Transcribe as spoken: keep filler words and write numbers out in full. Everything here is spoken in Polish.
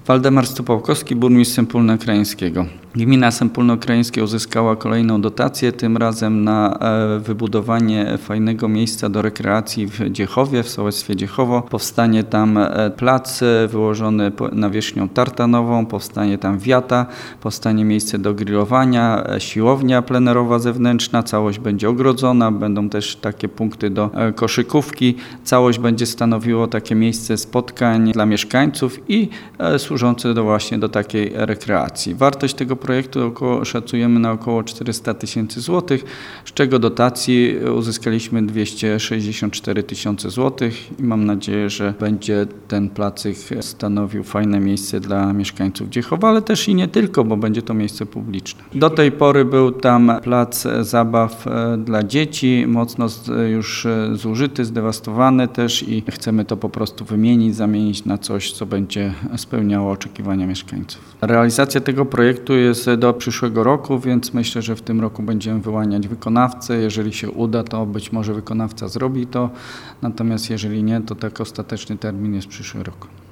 Waldemar Stupałkowski, burmistrz Sępólna Krajeńskiego. Gmina Sępólno Krajeńskie uzyskała kolejną dotację, tym razem na wybudowanie fajnego miejsca do rekreacji w Dziechowie, w sołectwie Dziechowo. Powstanie tam plac wyłożony nawierzchnią tartanową, powstanie tam wiata, powstanie miejsce do grillowania, siłownia plenerowa zewnętrzna, całość będzie ogrodzona, będą też takie punkty do koszykówki. Całość będzie stanowiło takie miejsce spotkań dla mieszkańców i służące do właśnie do takiej rekreacji. Wartość tego projektu około, szacujemy na około czterysta tysięcy złotych, z czego dotacji uzyskaliśmy dwieście sześćdziesiąt cztery tysiące złotych i mam nadzieję, że będzie ten placyk stanowił fajne miejsce dla mieszkańców Dziechowa, ale też i nie tylko, bo będzie to miejsce publiczne. Do tej pory był tam plac zabaw dla dzieci, mocno już zużyty, zdewastowany też i chcemy to po prostu wymienić, zamienić na coś, co będzie spełniało oczekiwania mieszkańców. Realizacja tego projektu jest do przyszłego roku, więc myślę, że w tym roku będziemy wyłaniać wykonawcę. Jeżeli się uda, to być może wykonawca zrobi to, natomiast jeżeli nie, to tak ostateczny termin jest przyszły rok.